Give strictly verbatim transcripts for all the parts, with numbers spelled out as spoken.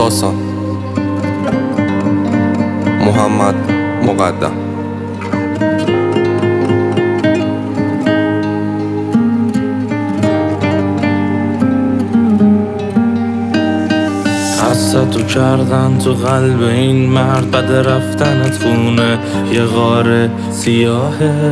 ساسان محمد مقدم. حسدو کردن تو قلب این مرد، بعد رفتنت خونه یه غار سیاهه.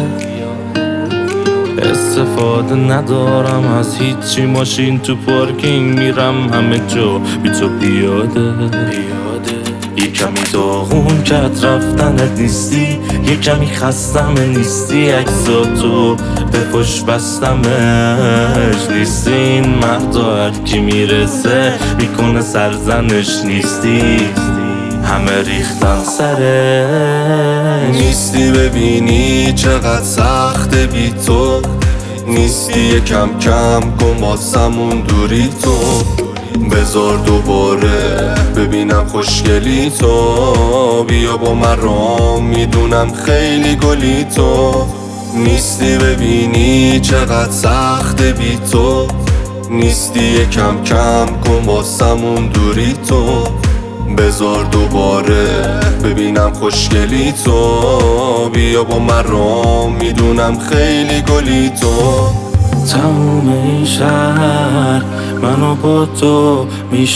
استفاده ندارم از هیچی، ماشین تو پارکینگ میرم همه جا بی تو پیاده. یه کمی داغون کرد رفتنت نیستی، یه کمی خستم نیستی، عکساتو به پشت بستمش نیستی. این مردا هر کی میرسه میکنه سرزنش نیستی، همه ریختن سرش. نیستی ببینی چقدر سخته بی تو، نیستی یه کم کم کن واسمون دوری تو. بذار دوباره ببینم خوشگلی تو، بیا با من رام میدونم خیلی گلی تو. نیستی ببینی چقدر سخته بی تو، نیستی یه کم کم کن واسمون دوری تو. بذار دوباره ببینم خوشگلی تو، بیا با من رام میدونم خیلی گلی تو. تموم این شهر منو با تو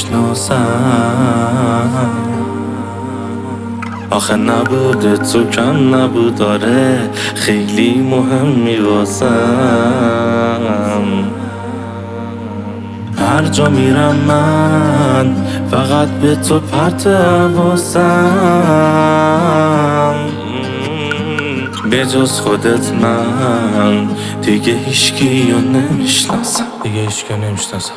میشناسم، آخه نبوده تو کم نبود، داره خیلی مهمی واسم. هر جا میرم من فقط به تو پرت حواسم، به جز خودت من دیگه هیچکی رو نمیشناسم، دیگه هیچکی رو نمیشناسم.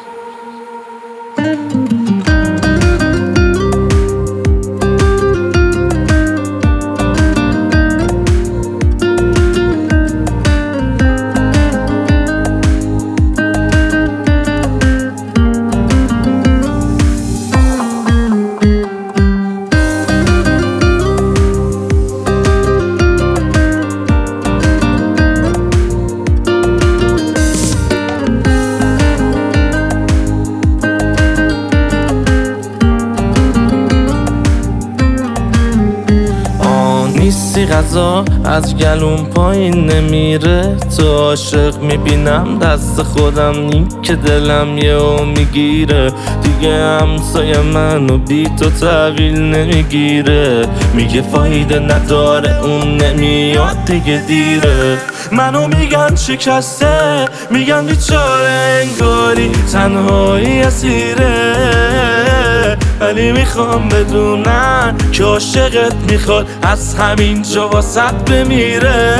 نیستی غذا از گلوم پایین نمیره، تو عاشق میبینم دست خودم نیم که دلم یهو میگیره. دیگه همسایه منو بی تو تحویل نمیگیره، میگه فایده نداره اون نمیاد دیگه دیره. منو میگن شکسته، میگن بیچاره انگاری تنهایی اسیره، ولی میخوام بدونن که عاشقت میخواد از همین جا واسط بمیره.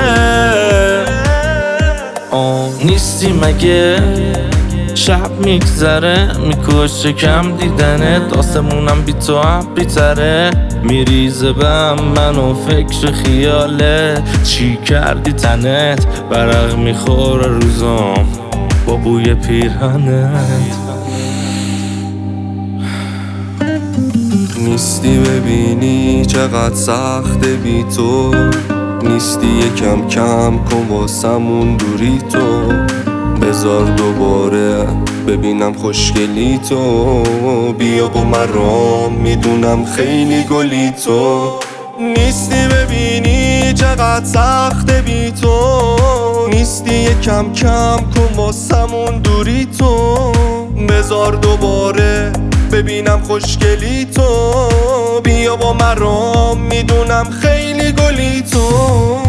آه نیستی مگه شب میگذره، میکشه کم دیدنت، آسمونم بی تو هم بیتره. میریزه بهم منو فکر خیاله، چی کردی تنت برق میخوره روزام با بوی پیرهنت. نیستی ببینی چقدر سخته بی تو، نیستی یه کم کم کن واسمون دوری تو. بذار دوباره ببینم خوشگلی تو، بیا با من رام میدونم خیلی گلی تو. نیستی ببینی چقدر سخته بی تو، نیستی یه کم کم کن واسمون دوری تو. بذار دوباره ببینم خوشگلی تو، بیا با من رام میدونم خیلی گلی تو.